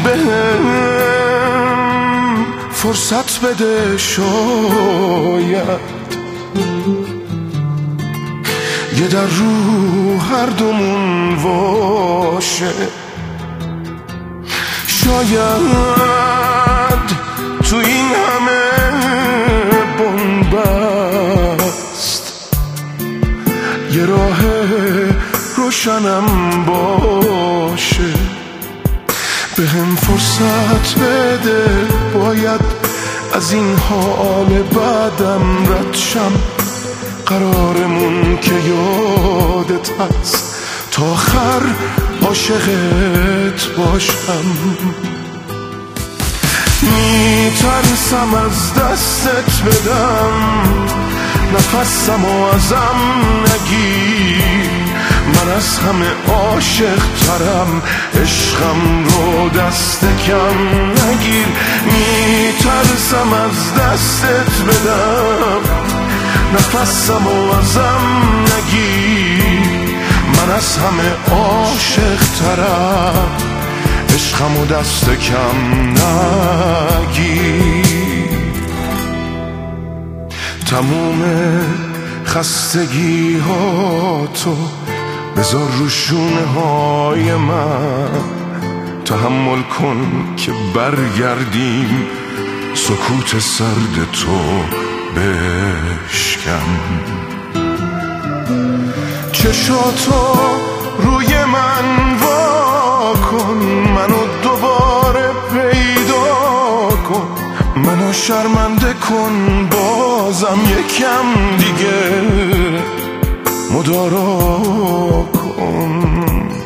بهم فرصت بده، شاید یه در رو هر دومون باشه. شاید تو این همه بنبست یه راه روشنم باشه. بهم فرصت بده، باید از این حال بعدم رد شم. قرارمون که یادت هست تا آخر عاشقت باشم. میترسم از دستت بدم، نفسمو ازم نگیر. من از همه عاشق ترم، عشقم رو دست کم نگیر. میترسم از دستت بدم، نفسمو ازم نگیر. من از همه عاشق ترم، عشقمو دست کم نگیر. تموم خستگی ها تو بذار رو شونه های من. تحمل کن که برگردیم، سکوت سرد تو بشکن. چشاتو روی من وا کن، منو دوباره پیدا کن. منو شرمنده کن بازم یکم دیگه مدارا کن.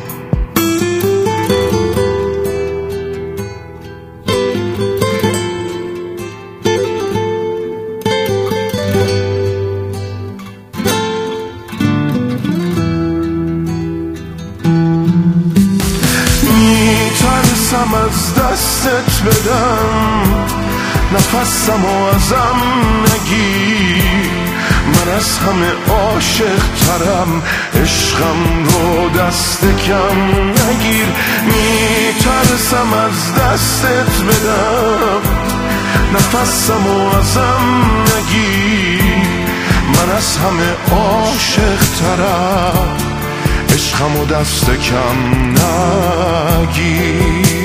میترسم از دستت بدم، نفسمو ازم نگیر. من از همه عاشق ترم، عشقم رو دست کم نگیر. میترسم از دستت بدم، نفسمو ازم نگیر. من از همه عاشق ترم، عشقمو دست کم نگیر.